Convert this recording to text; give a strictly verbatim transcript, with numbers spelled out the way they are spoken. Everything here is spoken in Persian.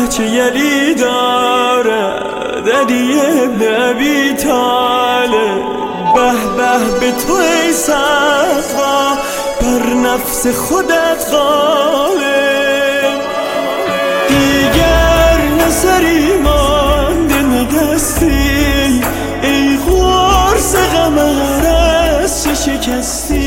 بچه یلی داره ددی ابن ابی طالب. به به به تو ای صفا بر نفس خودت غالب. دیگر نسری مانده نگستی ای قرص قمر از چه شکستی.